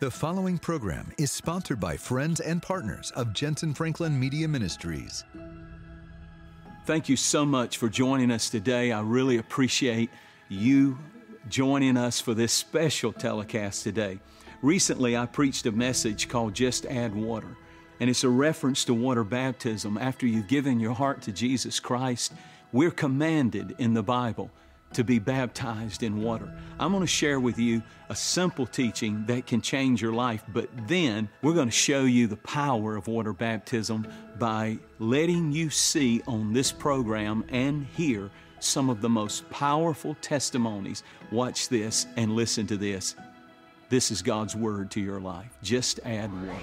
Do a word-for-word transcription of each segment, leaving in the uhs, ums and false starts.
The following program is sponsored by friends and partners of Jensen Franklin Media Ministries. Thank you so much for joining us today. I really appreciate you joining us for this special telecast today. Recently, I preached a message called Just Add Water, and it's a reference to water baptism. After you've given your heart to Jesus Christ, we're commanded in the Bible to be baptized in water. I'm going to share with you a simple teaching that can change your life, but then we're going to show you the power of water baptism by letting you see on this program and hear some of the most powerful testimonies. Watch this and listen to this. This is God's Word to your life. Just add water.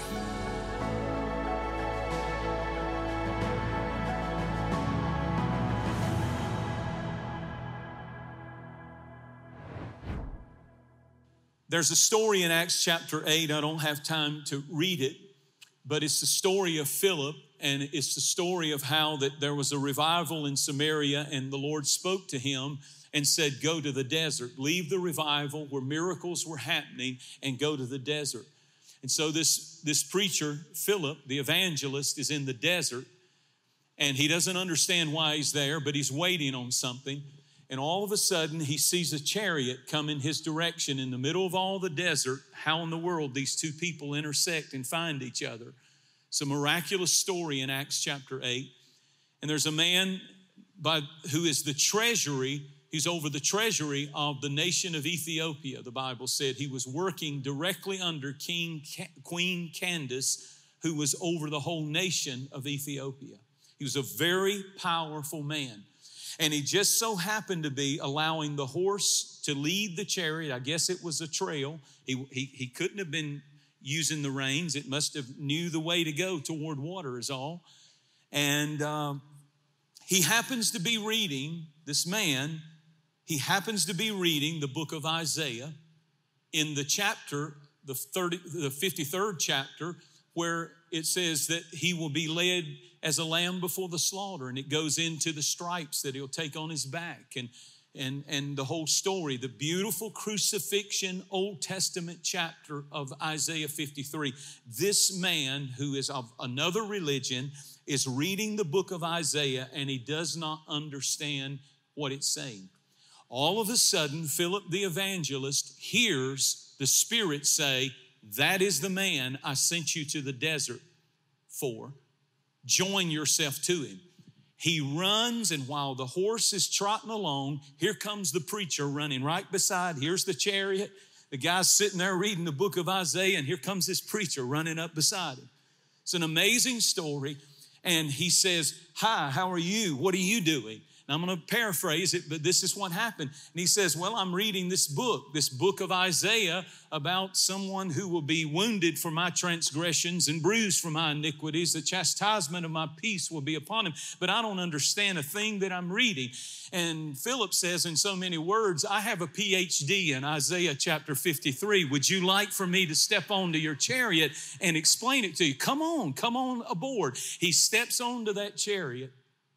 There's a story in Acts chapter eight. I don't have time to read it, but it's the story of Philip, and it's the story of how that there was a revival in Samaria, and the Lord spoke to him and said, go to the desert, leave the revival where miracles were happening and go to the desert. And so this, this preacher, Philip, the evangelist, is in the desert, and he doesn't understand why he's there, but he's waiting on something. And all of a sudden, he sees a chariot come in his direction in the middle of all the desert. How in the world these two people intersect and find each other? It's a miraculous story in Acts chapter eight. And there's a man by, who is the treasury. He's over the treasury of the nation of Ethiopia, the Bible said. He was working directly under King Queen Candace, who was over the whole nation of Ethiopia. He was a very powerful man. And he just so happened to be allowing the horse to lead the chariot. I guess it was a trail. He, he, he couldn't have been using the reins. It must have knew the way to go toward water is all. And um, he happens to be reading, this man, he happens to be reading the book of Isaiah in the chapter, the, thirty, the fifty-third chapter, where it says that he will be led as a lamb before the slaughter, and it goes into the stripes that he'll take on his back and, and, and the whole story, the beautiful crucifixion Old Testament chapter of Isaiah fifty-three. This man who is of another religion is reading the book of Isaiah, and he does not understand what it's saying. All of a sudden, Philip the evangelist hears the Spirit say, that is the man I sent you to the desert for. Join yourself to him. He runs, and while the horse is trotting along, here comes the preacher running right beside. Here's the chariot. The guy's sitting there reading the book of Isaiah, and here comes this preacher running up beside him. It's an amazing story. And he says, hi, how are you? What are you doing? Now, I'm going to paraphrase it, but this is what happened. And he says, well, I'm reading this book, this book of Isaiah about someone who will be wounded for my transgressions and bruised for my iniquities. The chastisement of my peace will be upon him. But I don't understand a thing that I'm reading. And Philip says in so many words, I have a P H D in Isaiah chapter fifty-three. Would you like for me to step onto your chariot and explain it to you? Come on, come on aboard. He steps onto that chariot.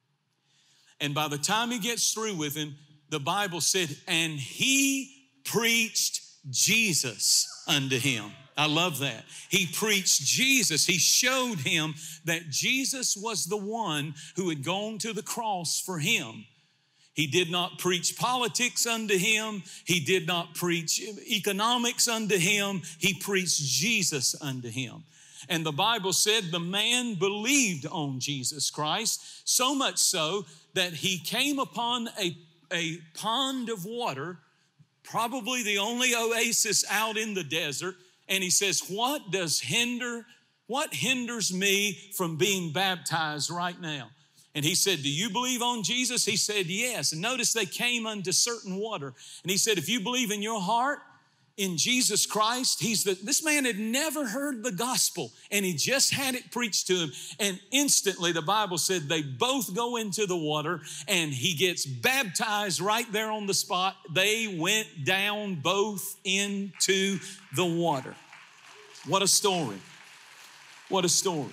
And by the time he gets through with him, the Bible said, and he preached Jesus unto him. I love that. He preached Jesus. He showed him that Jesus was the one who had gone to the cross for him. He did not preach politics unto him. He did not preach economics unto him. He preached Jesus unto him. And the Bible said the man believed on Jesus Christ, so much so that he came upon a, a pond of water, probably the only oasis out in the desert, and he says, what does hinder, what hinders me from being baptized right now? And he said, do you believe on Jesus? He said, yes. And notice they came unto certain water. And he said, if you believe in your heart, in Jesus Christ, he's the, this man had never heard the gospel, and he just had it preached to him. And instantly, the Bible said they both go into the water, and he gets baptized right there on the spot. They went down both into the water. What a story. What a story.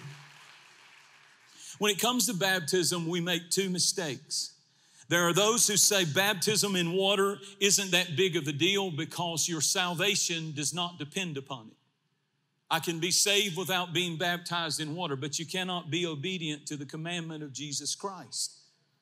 When it comes to baptism, we make two mistakes. There are those who say baptism in water isn't that big of a deal because your salvation does not depend upon it. I can be saved without being baptized in water, but you cannot be obedient to the commandment of Jesus Christ.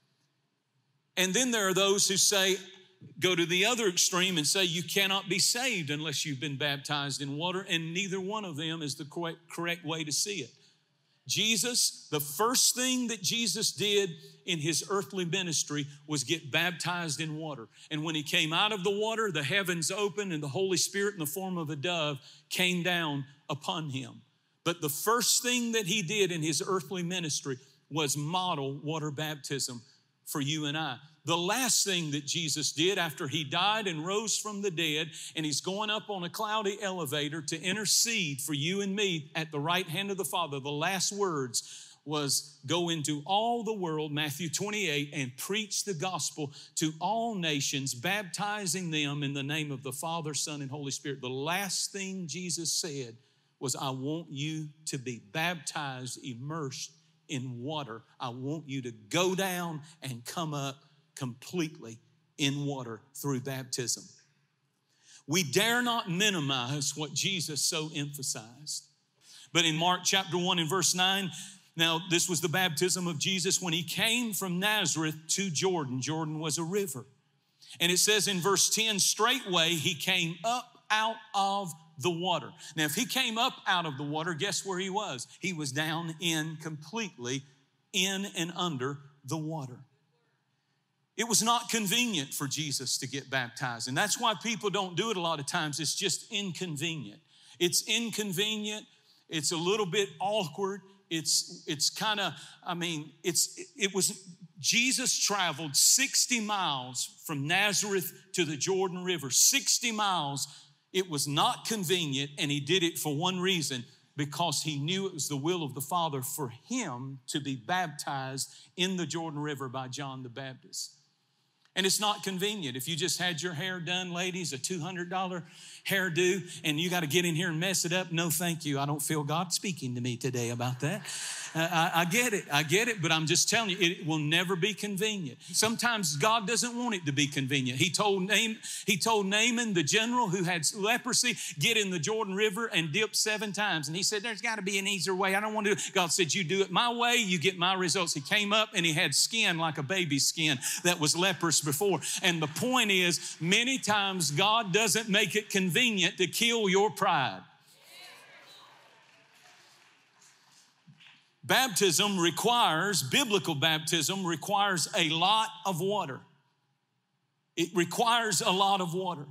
And then there are those who say, go to the other extreme and say you cannot be saved unless you've been baptized in water, and neither one of them is the correct, correct way to see it. Jesus, the first thing that Jesus did in his earthly ministry was get baptized in water. And when he came out of the water, the heavens opened and the Holy Spirit in the form of a dove came down upon him. But the first thing that he did in his earthly ministry was model water baptism for you and I. The last thing that Jesus did after he died and rose from the dead, and he's going up on a cloudy elevator to intercede for you and me at the right hand of the Father, the last words was, go into all the world, Matthew twenty-eight, and preach the gospel to all nations, baptizing them in the name of the Father, Son, and Holy Spirit. The last thing Jesus said was, I want you to be baptized, immersed in water. I want you to go down and come up completely in water through baptism. We dare not minimize what Jesus so emphasized. But in Mark chapter one and verse nine, now this was the baptism of Jesus when he came from Nazareth to Jordan. Jordan was a river. And it says in verse ten, straightway he came up out of the water. Now, if he came up out of the water, guess where he was? He was down in completely in and under the water. It was not convenient for Jesus to get baptized. And that's why people don't do it a lot of times. It's just inconvenient. It's inconvenient. It's a little bit awkward. It's, it's kind of, I mean, it's, it was, Jesus traveled sixty miles from Nazareth to the Jordan River, sixty miles. It was not convenient, and he did it for one reason, because he knew it was the will of the Father for him to be baptized in the Jordan River by John the Baptist. And it's not convenient. If you just had your hair done, ladies, a two hundred dollars hairdo, and you got to get in here and mess it up, no thank you. I don't feel God speaking to me today about that. Uh, I, I get it. I get it, but I'm just telling you, it will never be convenient. Sometimes God doesn't want it to be convenient. He told, Naaman, he told Naaman, the general who had leprosy, get in the Jordan River and dip seven times. And he said, there's got to be an easier way. I don't want to do it. God said, you do it my way, you get my results. He came up and he had skin like a baby's skin that was leprous before. And the point is, many times God doesn't make it convenient to kill your pride. Baptism requires, biblical baptism requires a lot of water. It requires a lot of water.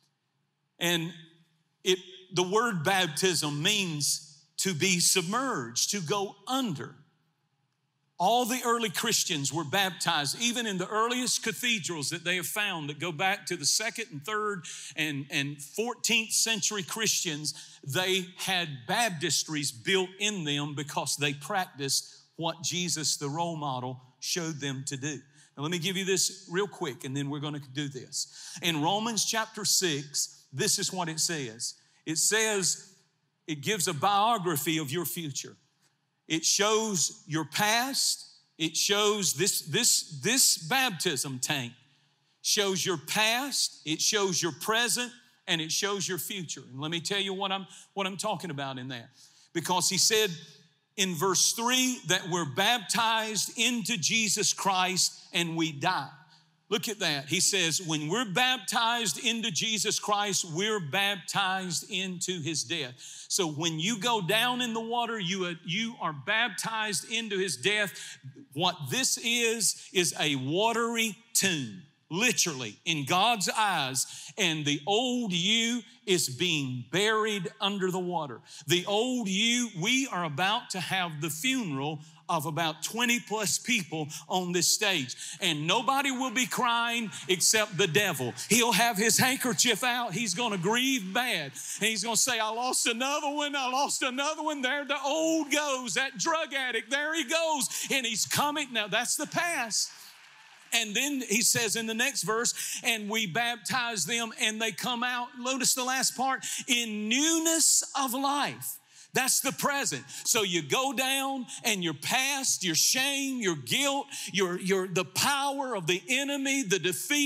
And it, the word baptism means to be submerged, to go under. All the early Christians were baptized, even in the earliest cathedrals that they have found that go back to the second and third and, and fourteenth century Christians. They had baptistries built in them because they practiced what Jesus, the role model, showed them to do. Now, let me give you this real quick, and then we're going to do this. In Romans chapter six, this is what it says. It says, it gives a biography of your future. It shows your past. It shows this, this, this baptism tank shows your past. It shows your present, and it shows your future. And let me tell you what I'm, what I'm talking about in that. Because he said in verse three that we're baptized into Jesus Christ and we die. Look at that. He says, when we're baptized into Jesus Christ, we're baptized into his death. So when you go down in the water, you, you are baptized into his death. What this is, is a watery tomb, literally, in God's eyes. And the old you is being buried under the water. The old you, we are about to have the funeral of about twenty plus people on this stage. And nobody will be crying except the devil. He'll have his handkerchief out. He's going to grieve bad. And he's going to say, I lost another one. I lost another one. There the old goes, that drug addict. There he goes. And he's coming. Now, that's the past. And then he says in the next verse, and we baptize them and they come out. Notice the last part, in newness of life. That's the present. So you go down and your past, your shame, your guilt, your, your, the power of the enemy, the defeat,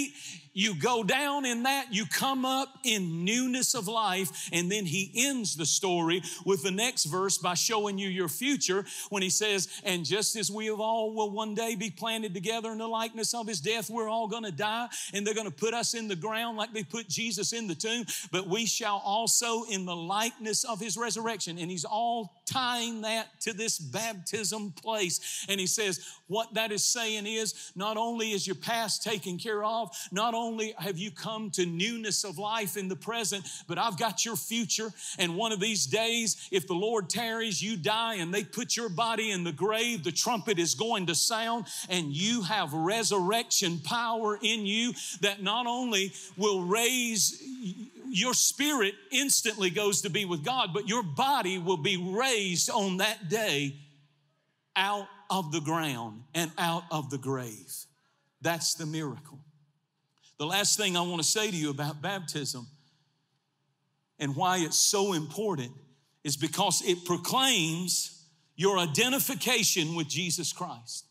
You go down in that, you come up in newness of life, and then he ends the story with the next verse by showing you your future when he says, and just as we have all will one day be planted together in the likeness of his death, we're all going to die, and they're going to put us in the ground like they put Jesus in the tomb, but we shall also in the likeness of his resurrection. And he's all tying that to this baptism place. And he says, what that is saying is, not only is your past taken care of, not only have you come to newness of life in the present, but I've got your future. And one of these days, if the Lord tarries, you die and they put your body in the grave, the trumpet is going to sound, and you have resurrection power in you that not only will raise your spirit instantly goes to be with God, but your body will be raised on that day out of the ground and out of the grave. That's the miracle. The last thing I want to say to you about baptism and why it's so important is because it proclaims your identification with Jesus Christ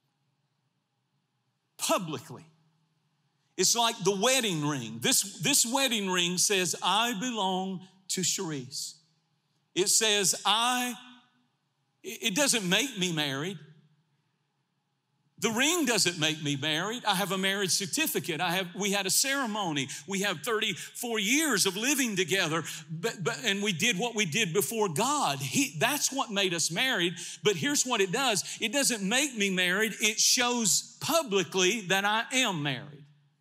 publicly. It's like the wedding ring. This, this wedding ring says, I belong to Cherise. It says, I, it doesn't make me married. The ring doesn't make me married. I have a marriage certificate. I have, we had a ceremony. We have thirty-four years of living together, but, but, and we did what we did before God. He, that's what made us married. But here's what it does. It doesn't make me married. It shows publicly that I am married.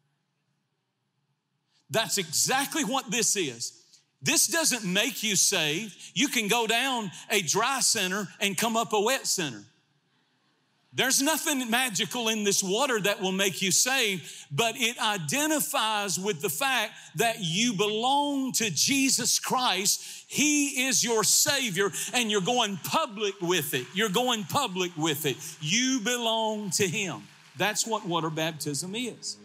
That's exactly what this is. This doesn't make you saved. You can go down a dry center and come up a wet center. There's nothing magical in this water that will make you saved, but it identifies with the fact that you belong to Jesus Christ. He is your Savior, and you're going public with it. You're going public with it. You belong to Him. That's what water baptism is.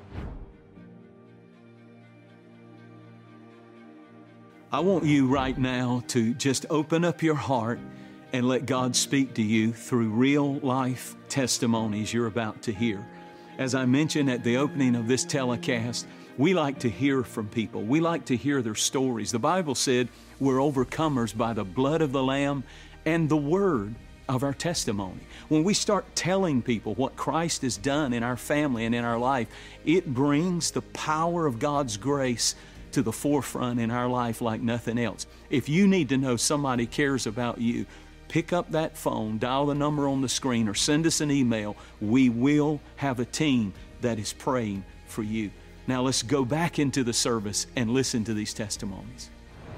I want you right now to just open up your heart and let God speak to you through real life testimonies you're about to hear. As I mentioned at the opening of this telecast, we like to hear from people. We like to hear their stories. The Bible said we're overcomers by the blood of the Lamb and the word of our testimony. When we start telling people what Christ has done in our family and in our life, it brings the power of God's grace to the forefront in our life like nothing else. If you need to know somebody cares about you, pick up that phone, dial the number on the screen, or send us an email. We will have a team that is praying for you. Now let's go back into the service and listen to these testimonies.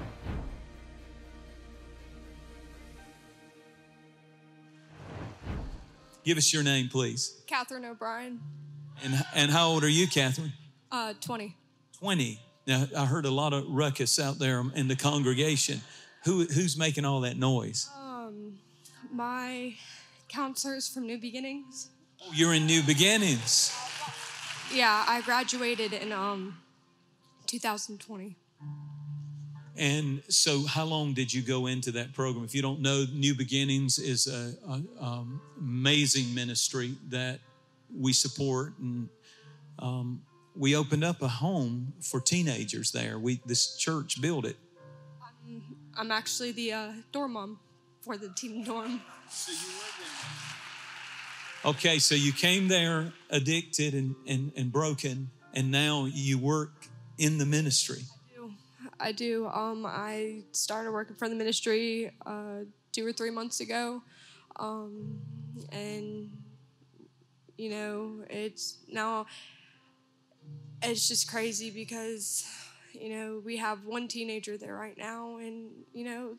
Give us your name, please. Catherine O'Brien. And, and how old are you, Catherine? Uh, twenty. twenty. Now, I heard a lot of ruckus out there in the congregation. Who, who's making all that noise? Um, my counselors from New Beginnings. Oh, you're in New Beginnings. Yeah, I graduated in um, two thousand twenty. And so how long did you go into that program? If you don't know, New Beginnings is an um, amazing ministry that we support. And um, we opened up a home for teenagers there. We This church built it. I'm, I'm actually the uh, dorm mom for the teen dorm. So you live in Okay, so you came there addicted and, and, and broken, and now you work in the ministry. I do. Um, I started working for the ministry uh, two or three months ago. Um, and, you know, it's now, it's just crazy because, you know, we have one teenager there right now. And, you know,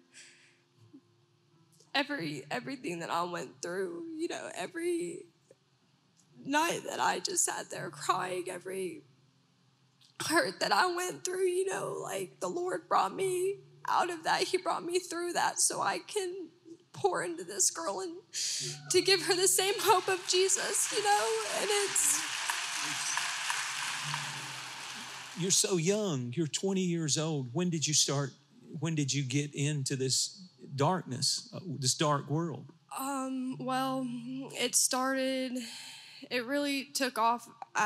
every everything that I went through, you know, every night that I just sat there crying, every hurt that I went through, you know, like the Lord brought me out of that. He brought me through that so I can pour into this girl and to give her the same hope of Jesus, you know, and it's... You're so young. You're twenty years old. When did you start, when did you get into this darkness, uh, this dark world? Um, well, it started, it really took off at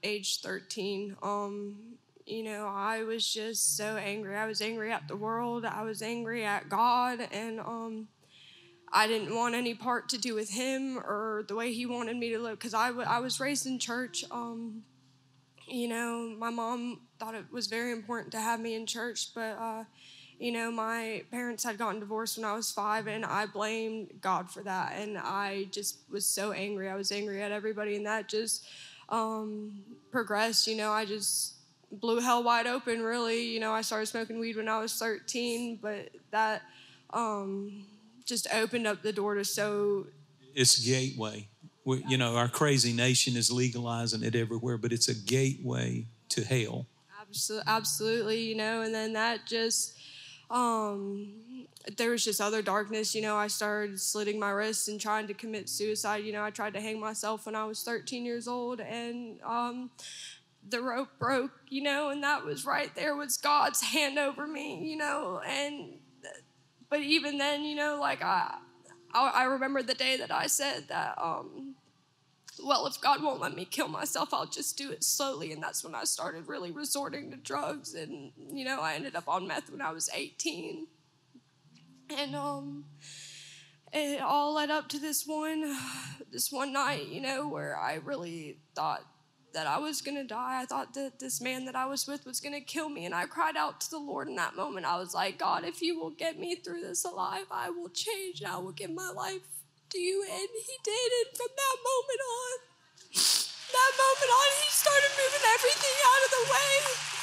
age thirteen. Um, you know, I was just so angry. I was angry at the world. I was angry at God, and um, I didn't want any part to do with him or the way he wanted me to live, because I, w- I was raised in church. Um, you know, my mom thought it was very important to have me in church, but, uh, you know, my parents had gotten divorced when I was five, and I blamed God for that, and I just was so angry. I was angry at everybody, and that just um, progressed. You know, I just blew hell wide open, really. You know, I started smoking weed when I was thirteen, but that... Um, just opened up the door to so... It's a gateway. We, you know, our crazy nation is legalizing it everywhere, but it's a gateway to hell. Absolutely, absolutely, you know, and then that just, um, there was just other darkness, you know. I started slitting my wrists and trying to commit suicide. You know, I tried to hang myself when I was thirteen years old, and um, the rope broke, you know, and that was right there was God's hand over me, you know, and... But even then, you know, like I, I, I remember the day that I said that, um, well, if God won't let me kill myself, I'll just do it slowly. And that's when I started really resorting to drugs. And, you know, I ended up on meth when I was eighteen. And um, it all led up to this one, this one night, you know, where I really thought that I was going to die. I thought that this man that I was with was going to kill me. And I cried out to the Lord in that moment. I was like, God, if you will get me through this alive, I will change. I will give my life to you. And he did. And from that moment on, that moment on, he started moving everything out of the way.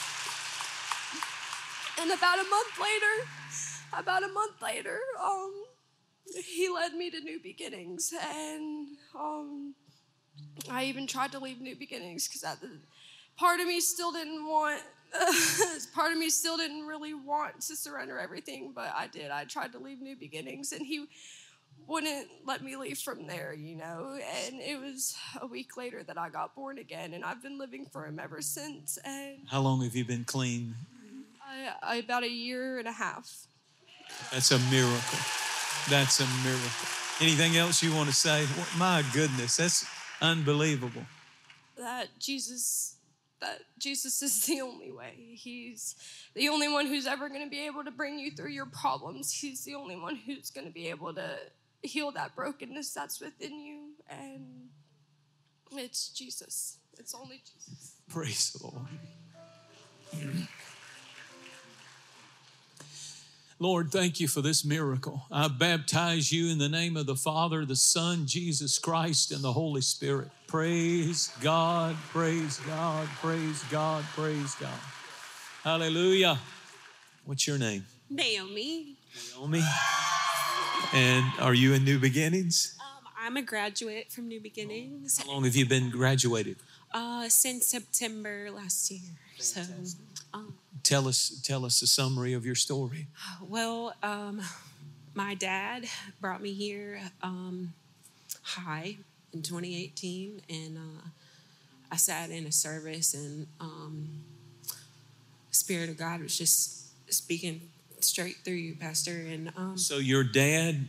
And about a month later, about a month later, um, he led me to New Beginnings. And, um, I even tried to leave New Beginnings because part of me still didn't want, uh, part of me still didn't really want to surrender everything, but I did. I tried to leave New Beginnings, and he wouldn't let me leave from there, you know. And it was a week later that I got born again, and I've been living for him ever since. And how long have you been clean? I, I, about a year and a half. That's a miracle. That's a miracle. Anything else you want to say? My goodness, that's unbelievable. That Jesus, that Jesus is the only way. He's the only one who's ever going to be able to bring you through your problems. He's the only one who's going to be able to heal that brokenness that's within you. And it's Jesus. It's only Jesus. Praise the Lord. Lord, thank you for this miracle. I baptize you in the name of the Father, the Son, Jesus Christ, and the Holy Spirit. Praise God, praise God, praise God, praise God. Hallelujah. What's your name? Naomi. Naomi. And are you in New Beginnings? Um, I'm a graduate from New Beginnings. How long have you been graduated? Uh, since September last year. So, um, Tell us, tell us a summary of your story. well, um, my dad brought me here um, high in twenty eighteen, and uh, I sat in a service, and um, the Spirit of God was just speaking straight through you, Pastor. And um, So your dad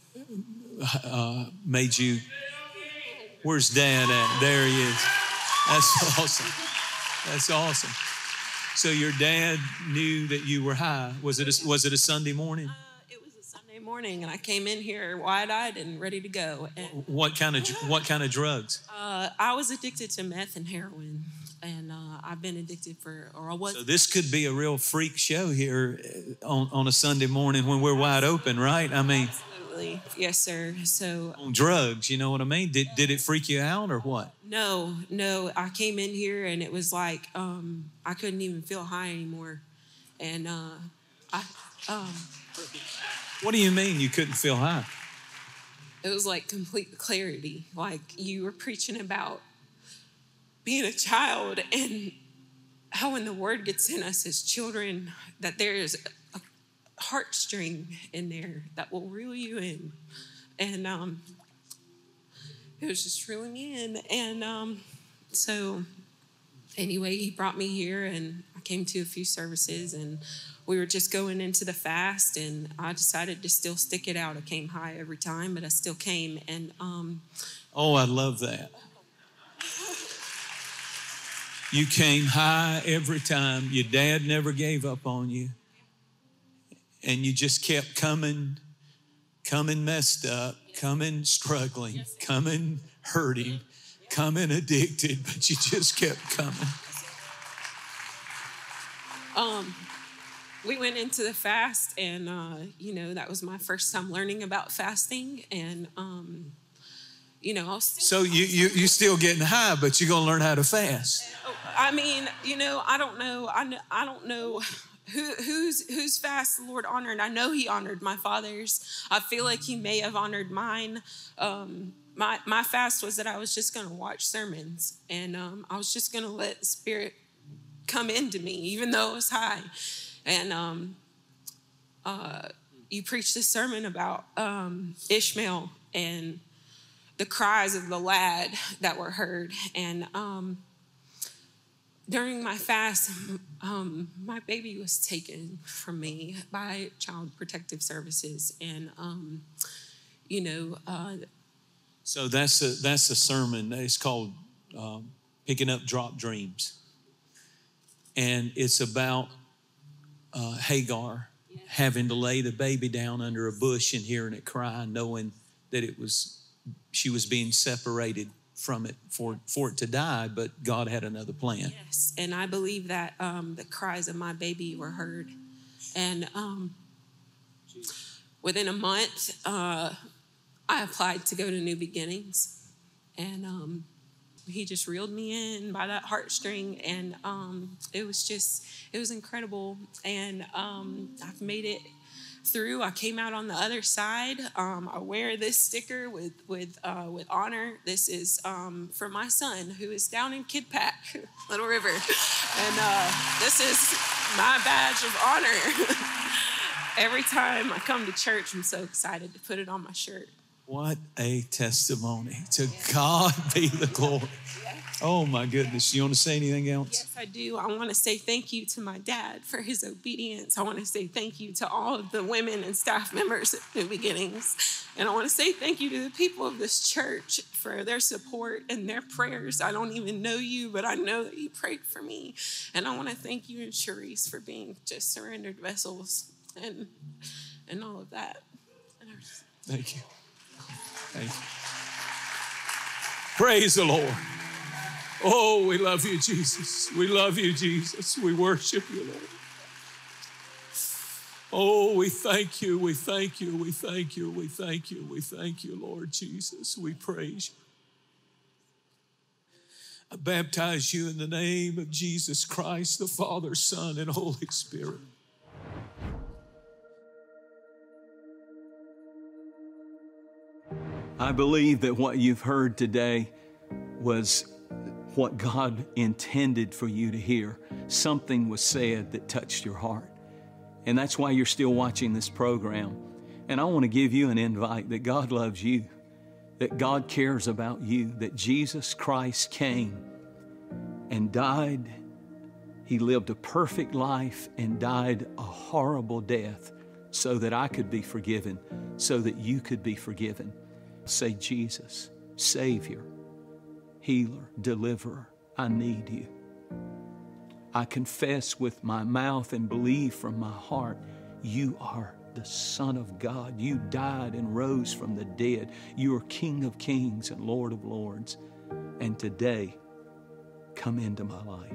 uh, made you. Where's Dad at? There he is. That's awesome. That's awesome. So your dad knew that you were high. Was it a, was it a Sunday morning? uh, it was a Sunday morning, and I came in here wide-eyed and ready to go. And What kind of what kind of drugs? uh, I was addicted to meth and heroin, and uh, I've been addicted for, or I was. So this could be a real freak show here on, on a Sunday morning when we're wide open, right? I mean, Absolutely. Yes, sir. So on drugs, you know what I mean? Did did it freak you out or what? no, no, I came in here and it was like um, I couldn't even feel high anymore, and uh, I um, What do you mean you couldn't feel high? it was like complete clarity. Like you were preaching about being a child and how when the word gets in us as children that there is a heartstring in there that will reel you in. And um, it was just reeling me in. And um, so anyway, he brought me here and I came to a few services and we were just going into the fast and I decided to still stick it out. I came high every time, but I still came. And um, Oh, I love that. You came high every time. Your dad never gave up on you. And you just kept coming, coming messed up, coming struggling, coming hurting, coming addicted, but you just kept coming. Um, we went into the fast, and, uh, you know, that was my first time learning about fasting. And, um, you know, I was So you, you, you still getting high, but you're going to learn how to fast. I mean, you know, I don't know. I, know, I don't know who, who's, whose fast the Lord honored. I know he honored my father's. I feel like he may have honored mine. Um, my, my fast was that I was just going to watch sermons, and um, I was just going to let the Spirit come into me, even though it was high. And um, uh, you preached a sermon about um, Ishmael and the cries of the lad that were heard. And um, during my fast, um, my baby was taken from me by Child Protective Services. And, um, you know. Uh, so that's a, that's a sermon. It's called um, Picking Up Drop Dreams. And it's about uh, Hagar yeah. having to lay the baby down under a bush and hearing it cry, knowing that it was she was being separated from it for, for it to die, but God had another plan. Yes, and I believe that um, the cries of my baby were heard. And um, within a month, uh, I applied to go to New Beginnings. And um, he just reeled me in by that heartstring. And um, it was just, it was incredible. And um, I've made it through. I came out on the other side. Um, I wear this sticker with with uh, with honor. This is um, for my son, who is down in Kid Pack, Little River, and uh, this is my badge of honor. Every time I come to church, I'm so excited to put it on my shirt. What a testimony! To God be the glory. Oh my goodness. You want to say anything else? Yes, I do. I want to say thank you to my dad for his obedience. I want to say thank you to all of the women and staff members at New Beginnings. And I want to say thank you to the people of this church for their support and their prayers. I don't even know you, but I know that you prayed for me. And I want to thank you and Sharice for being just surrendered vessels and and all of that. Thank you. Thank you. Praise the Lord. Oh, we love you, Jesus. We love you, Jesus. We worship you, Lord. Oh, we thank you. We thank you. We thank you. We thank you. We thank you, Lord Jesus. We praise you. I baptize you in the name of Jesus Christ, the Father, Son, and Holy Spirit. I believe that what you've heard today was what God intended for you to hear. Something was said that touched your heart. And that's why you're still watching this program. And I want to give you an invite that God loves you, that God cares about you, that Jesus Christ came and died. He lived a perfect life and died a horrible death so that I could be forgiven, so that you could be forgiven. Say, Jesus, Savior, Healer, Deliverer, I need you. I confess with my mouth and believe from my heart, you are the Son of God. You died and rose from the dead. You are King of Kings and Lord of Lords. And today, come into my life.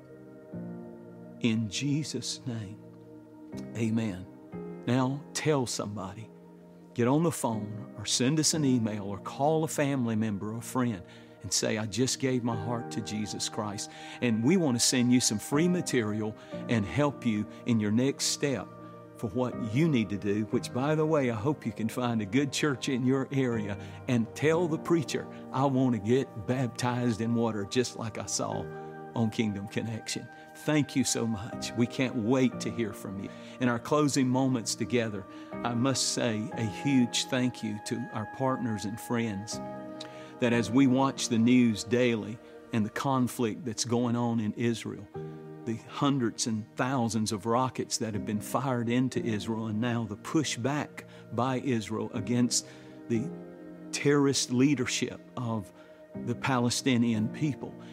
In Jesus' name, amen. Now tell somebody. Get on the phone or send us an email or call a family member or a friend and say, I just gave my heart to Jesus Christ. And we want to send you some free material and help you in your next step for what you need to do, which, by the way, I hope you can find a good church in your area and tell the preacher, I want to get baptized in water just like I saw on Kingdom Connection. Thank you so much. We can't wait to hear from you. In our closing moments together, I must say a huge thank you to our partners and friends that as we watch the news daily and the conflict that's going on in Israel, the hundreds and thousands of rockets that have been fired into Israel, and now the pushback by Israel against the terrorist leadership of the Palestinian people.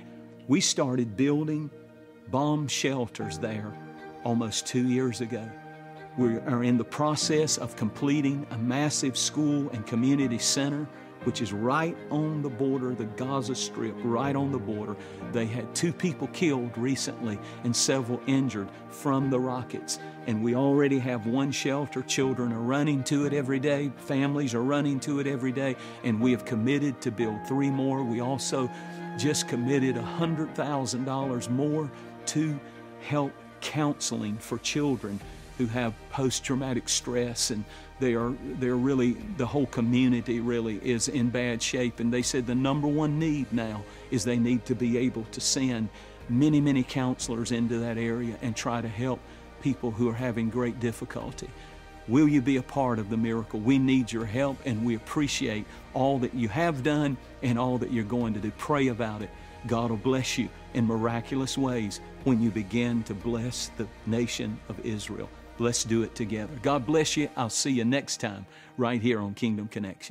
We started building bomb shelters there almost two years ago. We are in the process of completing a massive school and community center, which is right on the border, the Gaza Strip, right on the border. They had two people killed recently and several injured from the rockets. And we already have one shelter. Children are running to it every day. Families are running to it every day. And we have committed to build three more. We also just committed one hundred thousand dollars more to help counseling for children who have post-traumatic stress, and they are they're really, the whole community really is in bad shape. And they said the number one need now is they need to be able to send many, many counselors into that area and try to help people who are having great difficulty. Will you be a part of the miracle? We need your help, and we appreciate all that you have done and all that you're going to do. Pray about it. God will bless you in miraculous ways when you begin to bless the nation of Israel. Let's do it together. God bless you. I'll see you next time right here on Kingdom Connection.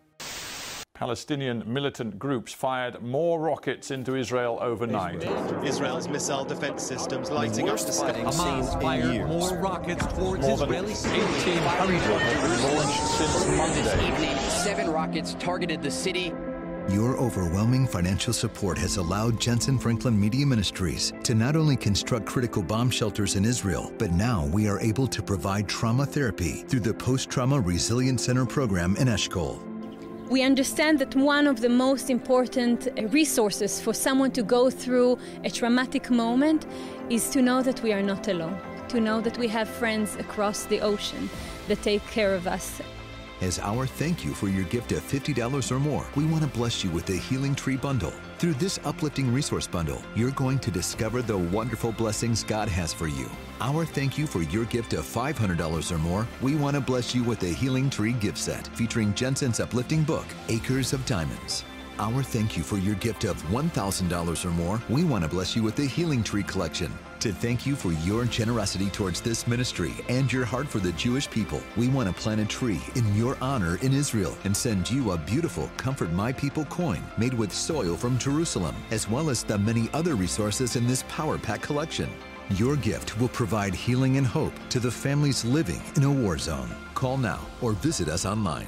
Palestinian militant groups fired more rockets into Israel overnight. Israel's missile defense systems lighting up the sky. Hamas fired more rockets towards More than Israeli eighteen hundred launched since Monday. This evening, seven rockets targeted the city. Your overwhelming financial support has allowed Jensen Franklin Media Ministries to not only construct critical bomb shelters in Israel, but now we are able to provide trauma therapy through the Post-Trauma Resilience Center program in Eshkol. We understand that one of the most important resources for someone to go through a traumatic moment is to know that we are not alone, to know that we have friends across the ocean that take care of us. As our thank you for your gift of fifty dollars or more, we want to bless you with the Healing Tree Bundle. Through this uplifting resource bundle, you're going to discover the wonderful blessings God has for you. Our thank you for your gift of five hundred dollars or more, we want to bless you with the Healing Tree gift set featuring Jensen's uplifting book, Acres of Diamonds. Our thank you for your gift of one thousand dollars or more, we want to bless you with the Healing Tree collection. To thank you for your generosity towards this ministry and your heart for the Jewish people, we want to plant a tree in your honor in Israel and send you a beautiful Comfort My People coin made with soil from Jerusalem, as well as the many other resources in this Power Pack collection. Your gift will provide healing and hope to the families living in a war zone. Call now or visit us online.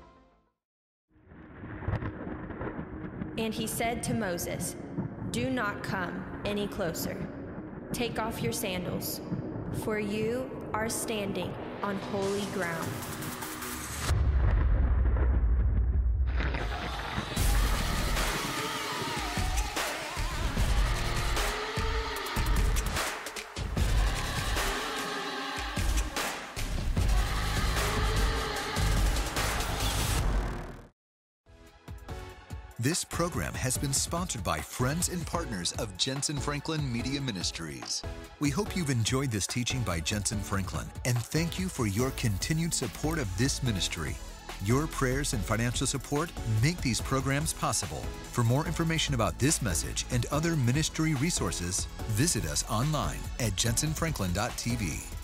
And he said to Moses, "Do not come any closer. Take off your sandals, for you are standing on holy ground." This program has been sponsored by friends and partners of Jensen Franklin Media Ministries. We hope you've enjoyed this teaching by Jensen Franklin, and thank you for your continued support of this ministry. Your prayers and financial support make these programs possible. For more information about this message and other ministry resources, visit us online at jensen franklin dot t v.